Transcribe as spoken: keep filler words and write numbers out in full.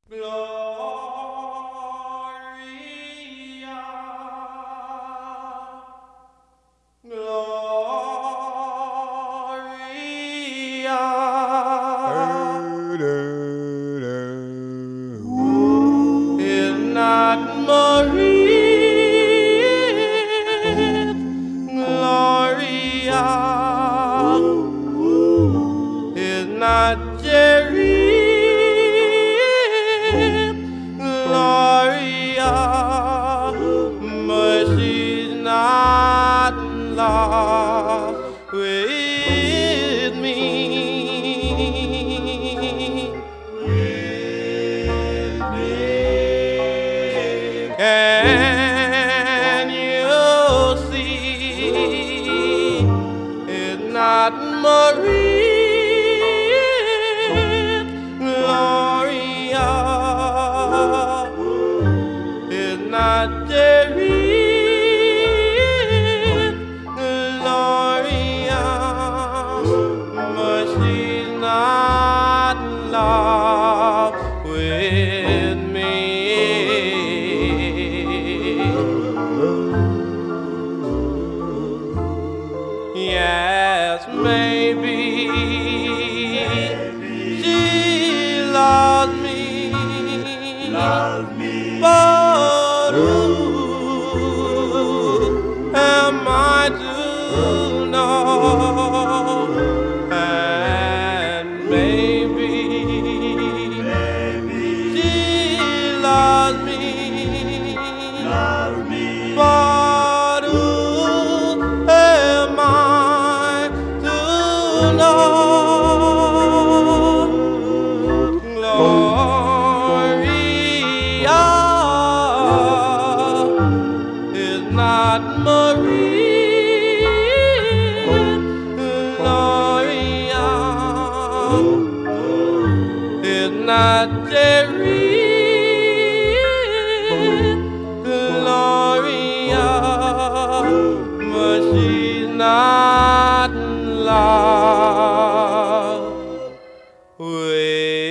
Gloria, Gloria, is not Marie, Gloria, is not Jerry. Gloria, but she's not in love with me. With me. Can you see? It's not Marie. Not Jerry, Gloria, but she's not in love with me. Yes, maybe, maybe she loves me, loves me, but who am I to know? And maybe, maybe she loves me, loves me, but who am I to know? Gloria is not Marie, Gloria is not Jerry, Gloria, but she's not in love with